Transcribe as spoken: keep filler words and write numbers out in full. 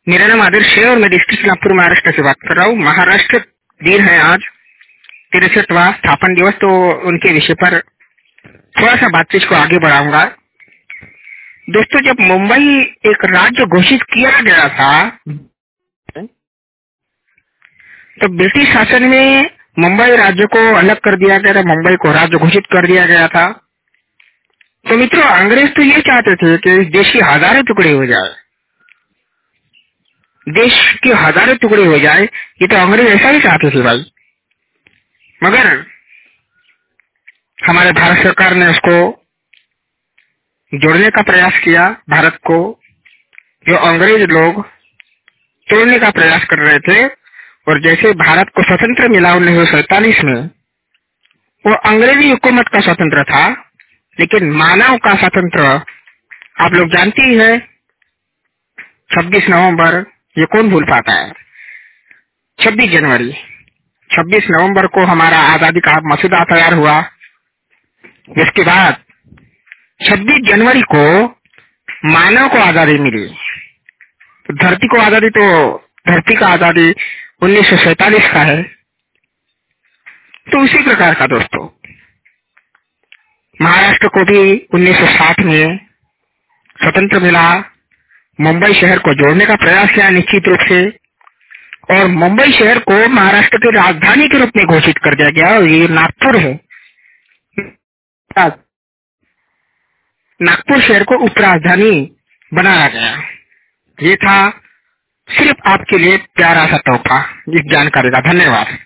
मेरा नाम आदर्श है और मैं डिस्ट्रिक्ट नागपुर महाराष्ट्र से बात कर रहा हूँ। महाराष्ट्र दिन है आज, तिरसठवां स्थापन दिवस, तो उनके विषय पर थोड़ा सा बातचीत को आगे बढ़ाऊंगा। दोस्तों, जब मुंबई एक राज्य घोषित किया गया था तो ब्रिटिश शासन में मुंबई राज्य को अलग कर दिया गया था, मुंबई को राज्य घोषित कर दिया गया था। तो मित्रों, अंग्रेज तो ये चाहते थे कि इस देश के हजारों टुकड़े हो जाए, देश के हजारों टुकड़े हो जाए, ये तो अंग्रेज ऐसा ही चाहते थे भाई। मगर हमारे भारत सरकार ने उसको जोड़ने का प्रयास किया। भारत को जो अंग्रेज लोग तोड़ने का प्रयास कर रहे थे, और जैसे भारत को स्वतंत्र मिला उन्नीस सौ सैतालीस में, वो अंग्रेजी हुकूमत का स्वतंत्र था, लेकिन मानव का स्वतंत्र आप लोग जानते ही है। छब्बीस नवंबर, ये कौन भूल पाता है। छब्बीस जनवरी, छब्बीस नवंबर को हमारा आजादी का मसौदा तैयार हुआ। जिसके बाद छब्बीस जनवरी को मानव को आजादी मिली। तो धरती को आजादी, तो धरती का आजादी उन्नीस सौ सैतालीस का है। तो उसी प्रकार का दोस्तों, महाराष्ट्र को भी उन्नीस सौ साठ में स्वतंत्र मिला। मुंबई शहर को जोड़ने का प्रयास किया निश्चित रूप से, और मुंबई शहर को महाराष्ट्र की राजधानी के रूप में घोषित कर दिया गया। और ये नागपुर है, नागपुर शहर को उपराजधानी बनाया गया। ये था सिर्फ आपके लिए प्यारा सा तोहफा इस जानकारी का। धन्यवाद।